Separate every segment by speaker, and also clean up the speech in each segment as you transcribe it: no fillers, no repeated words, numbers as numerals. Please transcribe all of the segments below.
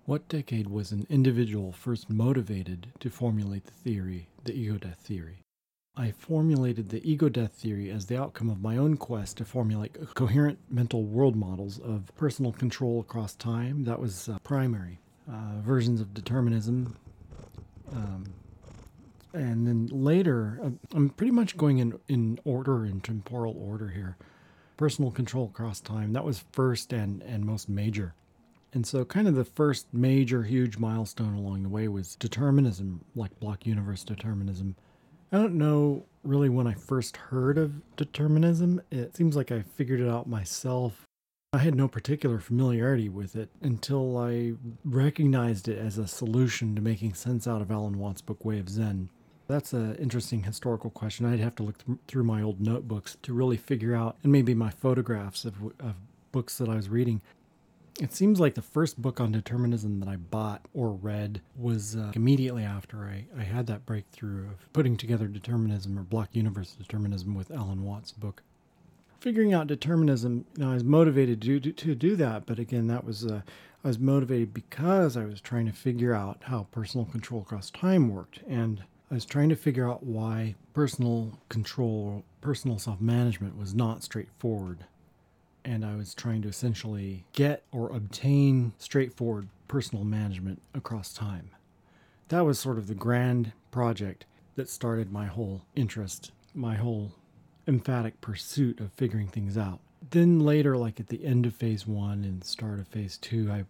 Speaker 1: What decade was an individual first motivated to formulate the theory, the ego death theory? I formulated the ego death theory as the outcome of my own quest to formulate coherent mental world models of personal control across time. That was primary. Versions of determinism. Um, and then later, I'm pretty much going in order, in temporal order here. Personal control across time. That was first and most major. And so, kind of the first major, huge milestone along the way was determinism, like block universe determinism. I don't know really when I first heard of determinism. It seems like I figured it out myself. I had no particular familiarity with it until I recognized it as a solution to making sense out of Alan Watts' book Way of Zen. That's an interesting historical question. I'd have to look through my old notebooks to really figure out, and maybe my photographs of books that I was reading. It seems like the first book on determinism that I bought or read was immediately after I had that breakthrough of putting together determinism or block universe determinism with Alan Watts' book. Figuring out determinism, I was motivated to do that, but again, that was I was motivated because I was trying to figure out how personal control across time worked, and I was trying to figure out why personal control, personal self-management was not straightforward. And I was trying to essentially get or obtain straightforward personal management across time. That was sort of the grand project that started my whole interest, my whole emphatic pursuit of figuring things out. Then later, like at the end of phase one and the start of phase two,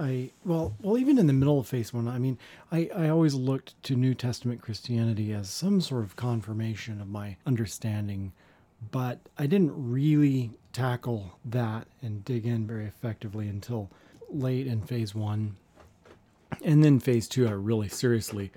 Speaker 1: even in the middle of phase one, I always looked to New Testament Christianity as some sort of confirmation of my understanding, but I didn't really tackle that and dig in very effectively until late in phase one. And then phase two, I really seriously,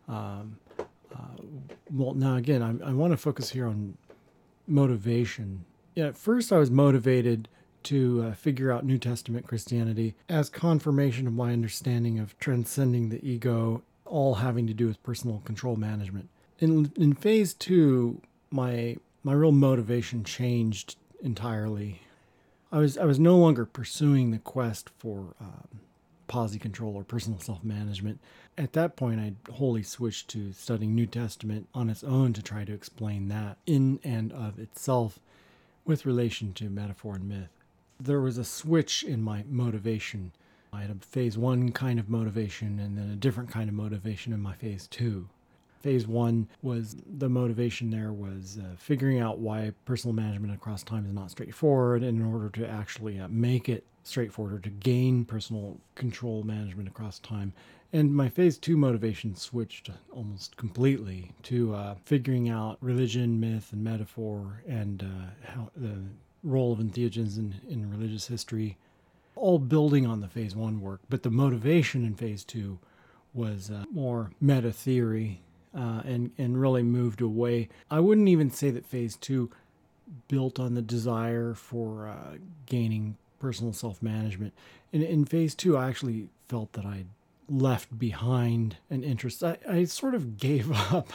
Speaker 1: now again, I want to focus here on motivation. Yeah, at first I was motivated to figure out New Testament Christianity as confirmation of my understanding of transcending the ego, all having to do with personal control management. In phase two, my real motivation changed entirely. I was no longer pursuing the quest for posse control or personal self-management. At that point, I'd wholly switched to studying New Testament on its own to try to explain that in and of itself with relation to metaphor and myth. There was a switch in my motivation. I had a phase one kind of motivation and then a different kind of motivation in my phase two. Phase one was the motivation there was figuring out why personal management across time is not straightforward, and in order to actually make it straightforward or to gain personal control management across time. And my phase two motivation switched almost completely to figuring out religion, myth, and metaphor, and how the role of entheogens in religious history, all building on the phase one work. But the motivation in phase two was more meta theory. And really moved away. I wouldn't even say that phase two built on the desire for gaining personal self-management. In phase two, I actually felt that I'd left behind an interest. I sort of gave up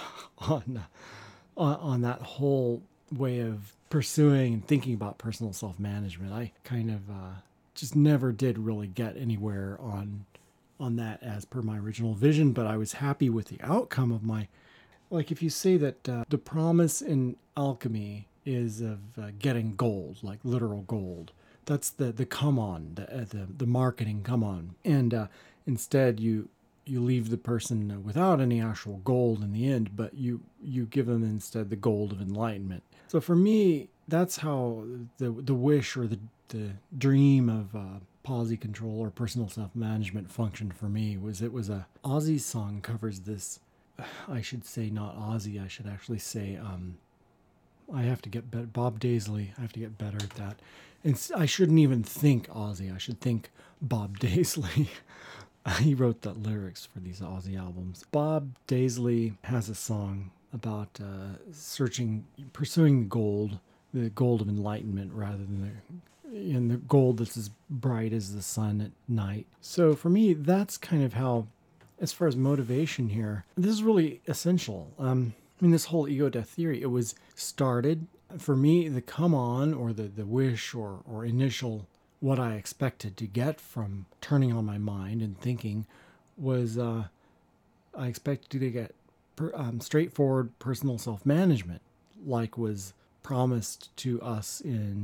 Speaker 1: on that whole way of pursuing and thinking about personal self-management. I kind of just never did really get anywhere on that as per my original vision, but I was happy with the outcome of my, like if you say that the promise in alchemy is of getting gold, like literal gold, that's the come on, the marketing come on, and instead you leave the person without any actual gold in the end, but you give them instead the gold of enlightenment. So for me, that's how the wish or the dream of posse control or personal self-management functioned for me. It was a Ozzy song covers this. I should say not Ozzy, I should actually say I have to get better. Bob Daisley, I have to get better at that. And I shouldn't even think Ozzy, I should think Bob Daisley. He wrote the lyrics for these Ozzy albums. Bob Daisley has a song about pursuing gold, the gold of enlightenment rather than the gold that's as bright as the sun at night. So for me, that's kind of how, as far as motivation here, this is really essential. This whole ego death theory, it was started, for me, the come on or the wish or initial what I expected to get from turning on my mind and thinking was I expected to get straightforward personal self-management, like was promised to us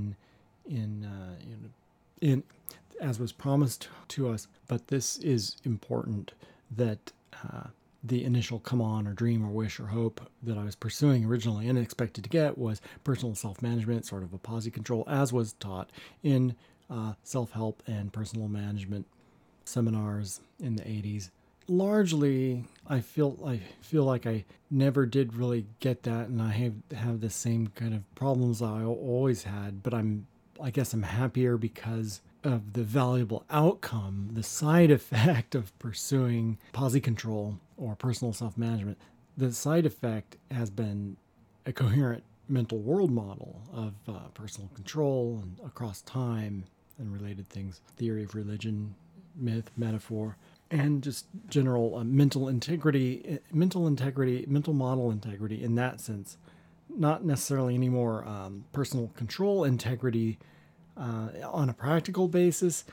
Speaker 1: in as was promised to us. But this is important, that the initial come on or dream or wish or hope that I was pursuing originally and expected to get was personal self-management, sort of a posse control, as was taught in self-help and personal management seminars in the 80s. Largely, I feel like I never did really get that, and I have the same kind of problems I always had. But I guess I'm happier because of the valuable outcome, the side effect of pursuing posse control or personal self-management. The side effect has been a coherent mental world model of personal control and across time and related things, theory of religion, myth, metaphor, and just general mental model integrity in that sense. Not necessarily any more personal control integrity on a practical basis.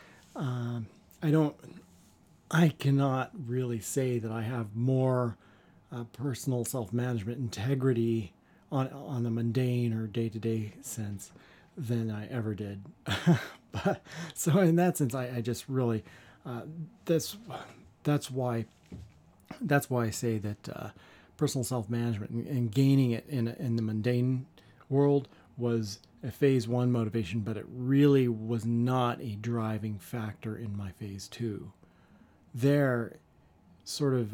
Speaker 1: I cannot really say that I have more personal self-management integrity on a mundane or day-to-day sense than I ever did. But so in that sense, I just really that's why I say that personal self-management and gaining it in the mundane world was a phase 1 motivation, but it really was not a driving factor in my phase 2. There, sort of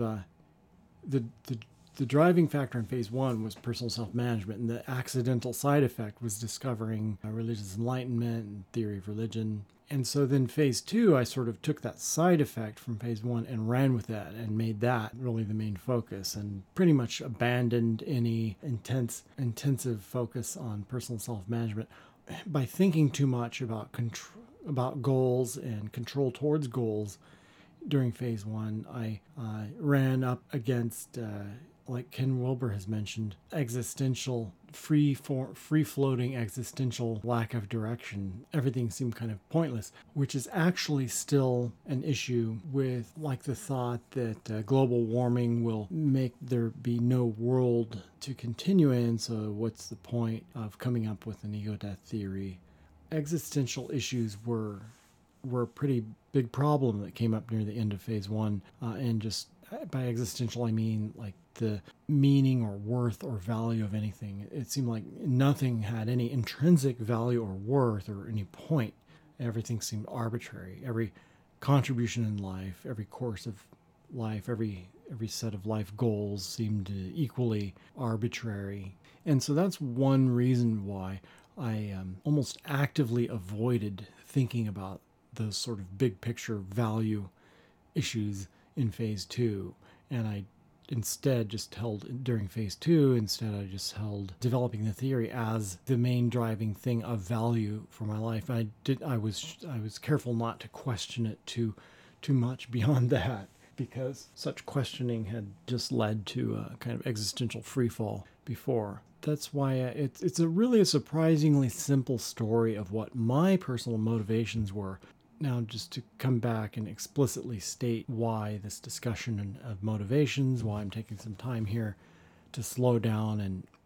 Speaker 1: the driving factor in phase 1 was personal self-management, and the accidental side effect was discovering religious enlightenment and theory of religion. And so then phase 2, I sort of took that side effect from phase 1 and ran with that and made that really the main focus, and pretty much abandoned any intensive focus on personal self-management by thinking too much about goals and control towards goals. During phase 1, I ran up against, like Ken Wilber has mentioned, existential, free-floating existential lack of direction. Everything seemed kind of pointless, which is actually still an issue with, like, the thought that global warming will make there be no world to continue in, so what's the point of coming up with an ego-death theory? Existential issues were a pretty big problem that came up near the end of phase 1, and just by existential I mean like the meaning or worth or value of anything. It seemed like nothing had any intrinsic value or worth or any point. Everything seemed arbitrary. Every contribution in life, every course of life, every set of life goals seemed equally arbitrary. And so that's one reason why I almost actively avoided thinking about those sort of big picture value issues in phase 2. And I instead just held during phase 2, I just held developing the theory as the main driving thing of value for my life. I was careful not to question it too much beyond that, because such questioning had just led to a kind of existential freefall before. That's why it's really a surprisingly simple story of what my personal motivations were. Now, just to come back and explicitly state why this discussion of motivations, why I'm taking some time here to slow down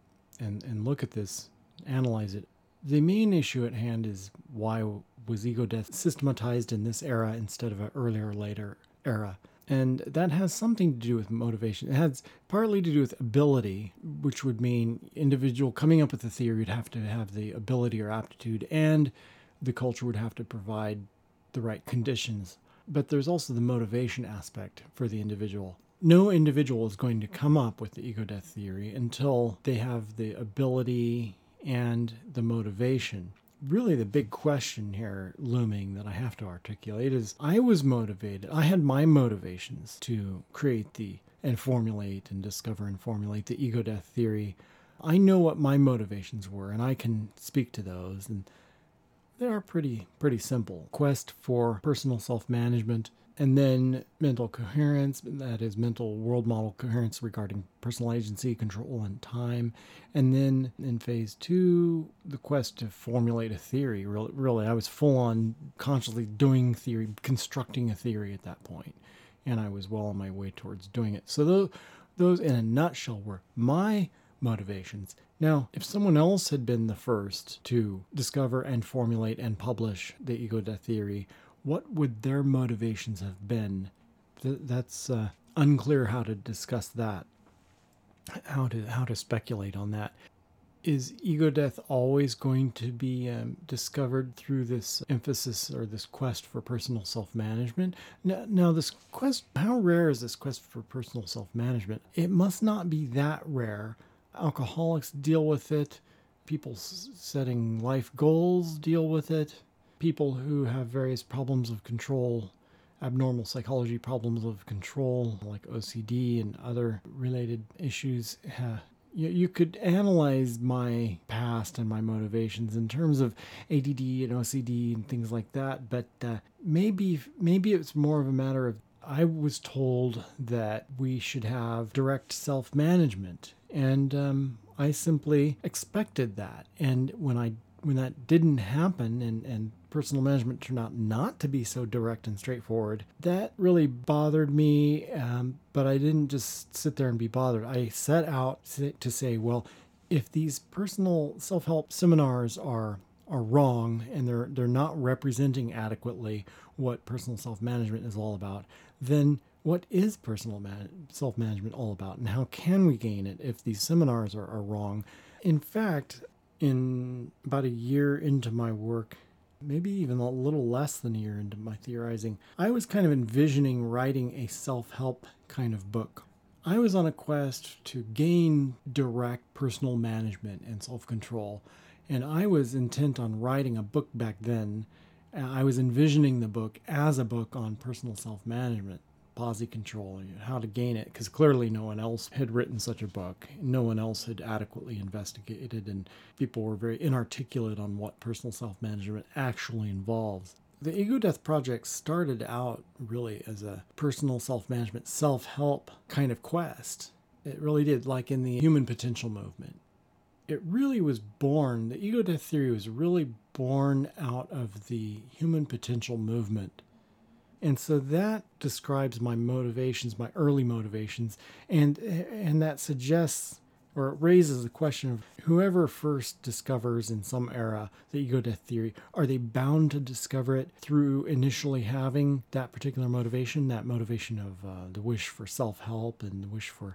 Speaker 1: and look at this, analyze it. The main issue at hand is, why was ego death systematized in this era instead of an earlier or later era? And that has something to do with motivation. It has partly to do with ability, which would mean individual coming up with a theory would have to have the ability or aptitude, and the culture would have to provide the right conditions. But there's also the motivation aspect for the individual. No individual is going to come up with the ego death theory until they have the ability and the motivation. Really, the big question here looming that I have to articulate is, I was motivated. I had my motivations to create and formulate and discover and formulate the ego death theory. I know what my motivations were, and I can speak to those, and they are pretty simple. Quest for personal self-management And then mental coherence, that is mental world model coherence regarding personal agency, control, and time. And then in phase 2, the quest to formulate a theory. Really, I was full on consciously doing theory, constructing a theory at that point. And I was well on my way towards doing it. So those in a nutshell were my motivations. Now, if someone else had been the first to discover and formulate and publish the ego death theory, what would their motivations have been? That's unclear how to discuss that, how to speculate on that. Is ego death always going to be discovered through this emphasis or this quest for personal self-management? Now, this quest, how rare is this quest for personal self-management? It must not be that rare. Alcoholics deal with it. People setting life goals deal with it. People who have various problems of control, abnormal psychology problems of control, like OCD and other related issues. You could analyze my past and my motivations in terms of ADD and OCD and things like that, but maybe it's more of a matter of I was told that we should have direct self-management, and I simply expected that. And when that didn't happen and personal management turned out not to be so direct and straightforward, that really bothered me. But I didn't just sit there and be bothered. I set out to say, well, if these personal self-help seminars are wrong and they're not representing adequately what personal self-management is all about, then what is personal self-management all about, and how can we gain it if these seminars are wrong? In fact, in about a year into my work, maybe even a little less than a year into my theorizing, I was kind of envisioning writing a self-help kind of book. I was on a quest to gain direct personal management and self-control, and I was intent on writing a book back then. I was envisioning the book as a book on personal self-management, posse control, how to gain it, because clearly no one else had written such a book. No one else had adequately investigated, and people were very inarticulate on what personal self-management actually involves. The Ego Death Project started out really as a personal self-management, self-help kind of quest. It really did, like in the human potential movement. It really was born, the ego death theory was really born out of the human potential movement. And so that describes my motivations, my early motivations, and that suggests, or it raises the question of whoever first discovers in some era the ego death theory, are they bound to discover it through initially having that particular motivation, that motivation of the wish for self-help and the wish for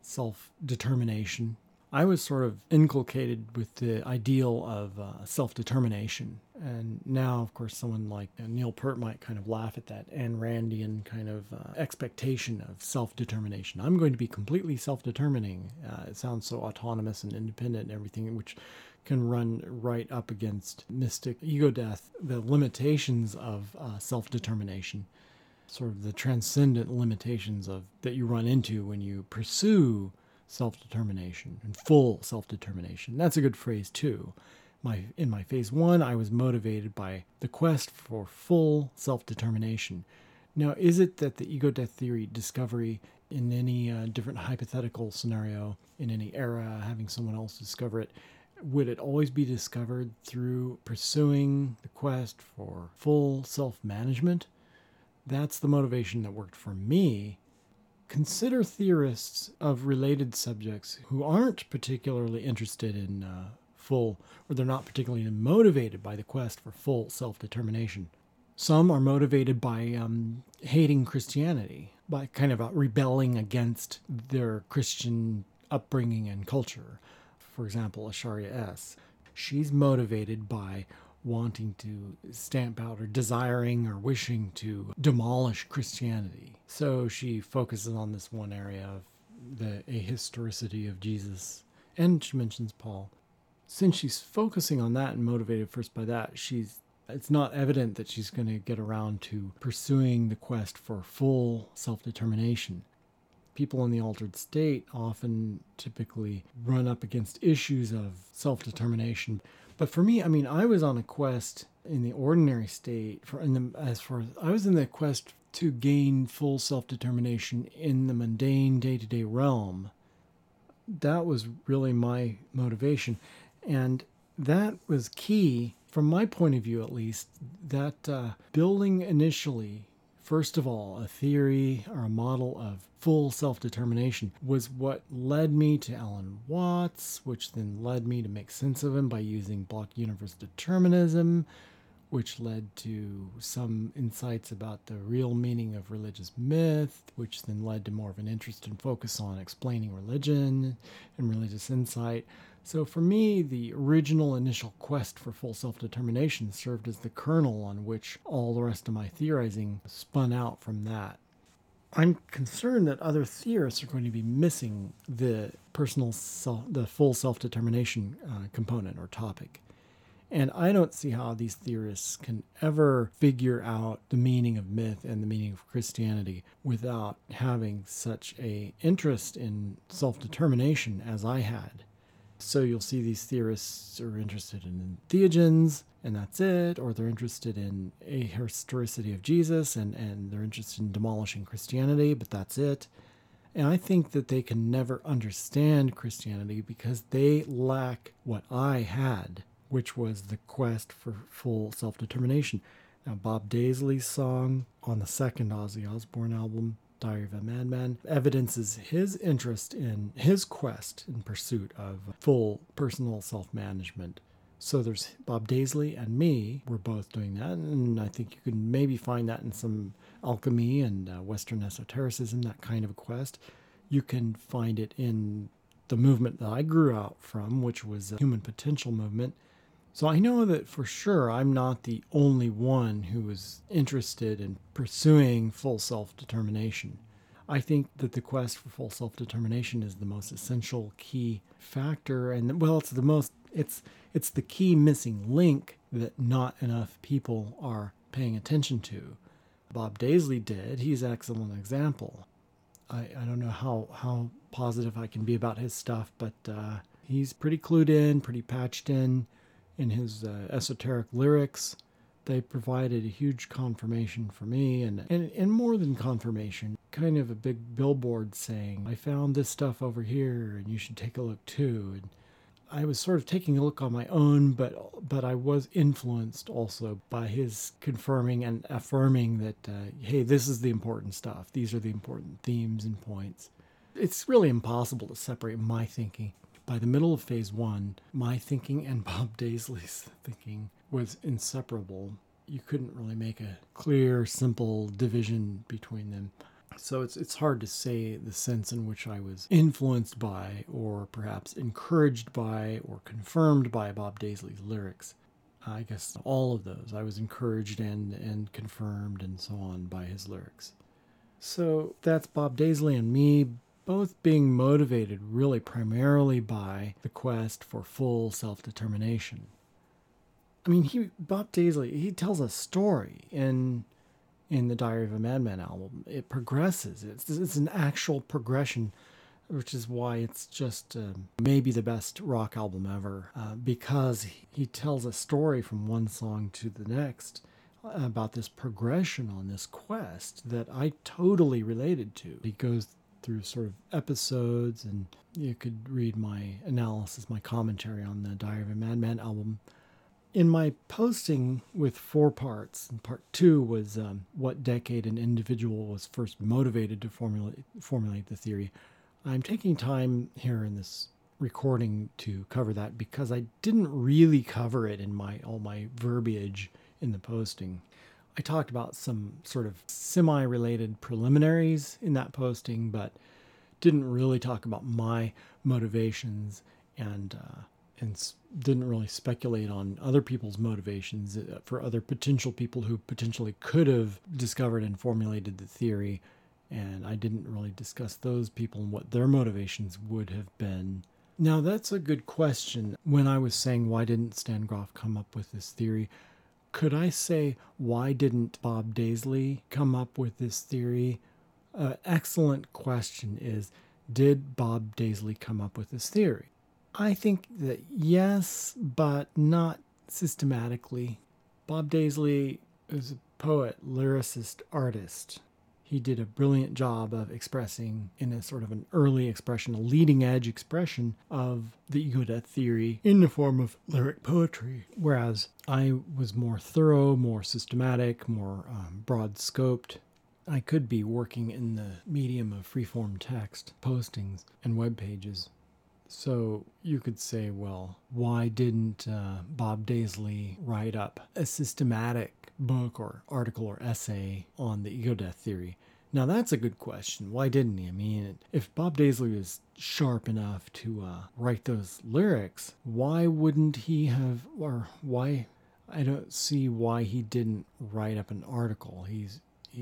Speaker 1: self-determination? I was sort of inculcated with the ideal of self-determination. And now, of course, someone like Neil Peart might kind of laugh at that Ayn Randian kind of expectation of self-determination. I'm going to be completely self-determining. It sounds so autonomous and independent and everything, which can run right up against mystic ego death, the limitations of self-determination, sort of the transcendent limitations of that you run into when you pursue self-determination and full self-determination. That's a good phrase too. In my phase 1, I was motivated by the quest for full self-determination. Now, is it that the ego death theory discovery in any different hypothetical scenario, in any era, having someone else discover it, would it always be discovered through pursuing the quest for full self-management? That's the motivation that worked for me. Consider theorists of related subjects who aren't particularly interested in full, or they're not particularly motivated by the quest for full self-determination. Some are motivated by hating Christianity, by kind of rebelling against their Christian upbringing and culture. For example, Acharya S. She's motivated by wanting to stamp out or desiring or wishing to demolish Christianity. So she focuses on this one area of the ahistoricity of Jesus, and she mentions Paul. Since she's focusing on that and motivated first by that, it's not evident that she's going to get around to pursuing the quest for full self-determination. People in the altered state often typically run up against issues of self-determination. But for me, I was on a quest in the ordinary state. I was in the quest to gain full self-determination in the mundane day-to-day realm. That was really my motivation. And that was key, from my point of view at least, that building initially, first of all, a theory or a model of full self-determination was what led me to Alan Watts, which then led me to make sense of him by using block universe determinism, which led to some insights about the real meaning of religious myth, which then led to more of an interest and focus on explaining religion and religious insight. So for me, the original initial quest for full self-determination served as the kernel on which all the rest of my theorizing spun out from that. I'm concerned that other theorists are going to be missing the the full self-determination component or topic. And I don't see how these theorists can ever figure out the meaning of myth and the meaning of Christianity without having such an interest in self-determination as I had. So you'll see these theorists are interested in theogens, and that's it, or they're interested in a historicity of Jesus, and they're interested in demolishing Christianity, but that's it. And I think that they can never understand Christianity because they lack what I had, which was the quest for full self-determination. Now, Bob Daisley's song on the second Ozzy Osbourne album, Diary of a Madman, evidences his interest in his quest in pursuit of full personal self-management. So there's Bob Daisley and me, we're both doing that, and I think you can maybe find that in some alchemy and Western esotericism, that kind of a quest. You can find it in the movement that I grew out from, which was the human potential movement. So I know that for sure I'm not the only one who is interested in pursuing full self-determination. I think that the quest for full self-determination is the most essential key factor, and well, it's the key missing link that not enough people are paying attention to. Bob Daisley did. He's an excellent example. I don't know how positive I can be about his stuff, but he's pretty clued in, pretty patched in his esoteric lyrics. They provided a huge confirmation for me, and more than confirmation, kind of a big billboard saying, I found this stuff over here and you should take a look too. And I was sort of taking a look on my own, but I was influenced also by his confirming and affirming that, hey, this is the important stuff. These are the important themes and points. It's really impossible to separate my thinking. By the middle of phase one, my thinking and Bob Daisley's thinking was inseparable. You couldn't really make a clear, simple division between them. So it's hard to say the sense in which I was influenced by, or perhaps encouraged by, or confirmed by Bob Daisley's lyrics. I guess all of those. I was encouraged and confirmed and so on by his lyrics. So that's Bob Daisley and me, both being motivated really primarily by the quest for full self-determination. I mean, Bob Daisley, he tells a story in the Diary of a Madman album. It progresses. It's an actual progression, which is why it's just maybe the best rock album ever, because he tells a story from one song to the next about this progression on this quest that I totally related to. He goes through sort of episodes, and you could read my analysis, my commentary on the Diary of a Madman album. In my posting with 4 parts, and part 2 was what decade an individual was first motivated to formulate the theory. I'm taking time here in this recording to cover that because I didn't really cover it in all my verbiage in the posting. I talked about some sort of semi-related preliminaries in that posting, but didn't really talk about my motivations and didn't really speculate on other people's motivations for other potential people who potentially could have discovered and formulated the theory. And I didn't really discuss those people and what their motivations would have been. Now, that's a good question. When I was saying why didn't Stan Grof come up with this theory, could I say, why didn't Bob Daisley come up with this theory? Excellent question is, did Bob Daisley come up with this theory? I think that yes, but not systematically. Bob Daisley is a poet, lyricist, artist. He did a brilliant job of expressing, in a sort of an early expression, a leading edge expression of the ego death theory in the form of lyric poetry. Whereas I was more thorough, more systematic, more broad scoped. I could be working in the medium of freeform text, postings, and web pages. So you could say, well, why didn't Bob Daisley write up a systematic book or article or essay on the ego death theory? Now that's a good question. Why didn't he? I mean, if Bob Daisley was sharp enough to write those lyrics, why wouldn't he have, or why, I don't see why he didn't write up an article. He's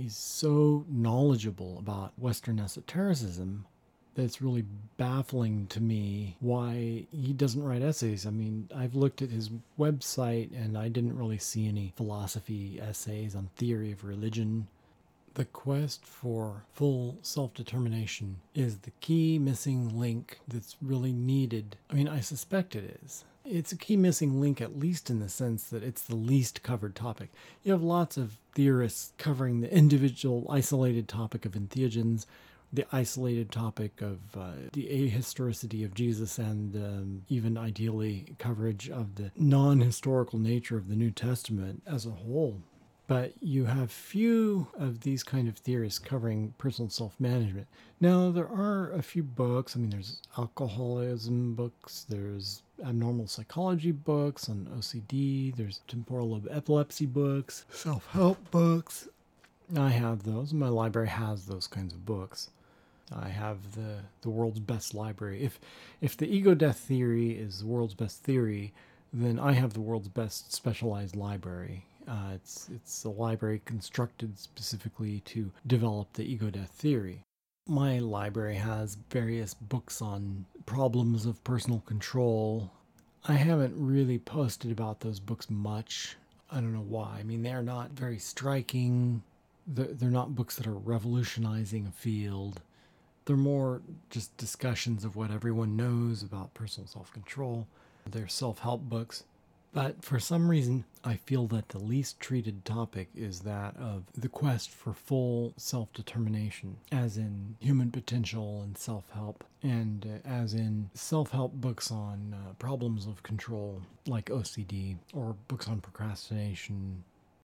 Speaker 1: so knowledgeable about Western esotericism that it's really baffling to me why he doesn't write essays. I mean, I've looked at his website and I didn't really see any philosophy essays on theory of religion. The quest for full self-determination is the key missing link that's really needed. I mean, I suspect it is. It's a key missing link, at least in the sense that it's the least covered topic. You have lots of theorists covering the individual isolated topic of entheogens, the isolated topic of the ahistoricity of Jesus, and even ideally coverage of the non-historical nature of the New Testament as a whole. But you have few of these kind of theorists covering personal self-management. Now, there are a few books. I mean, there's alcoholism books, there's abnormal psychology books on OCD, there's temporal lobe epilepsy books, self-help books. I have those. My library has those kinds of books. I have the world's best library. If the ego death theory is the world's best theory, then I have the world's best specialized library. It's a library constructed specifically to develop the ego death theory. My library has various books on problems of personal control. I haven't really posted about those books much. I don't know why. I mean, they're not very striking. They're not books that are revolutionizing a field. They're more just discussions of what everyone knows about personal self-control. They're self-help books. But for some reason, I feel that the least treated topic is that of the quest for full self-determination, as in human potential and self-help, and as in self-help books on problems of control, like OCD, or books on procrastination,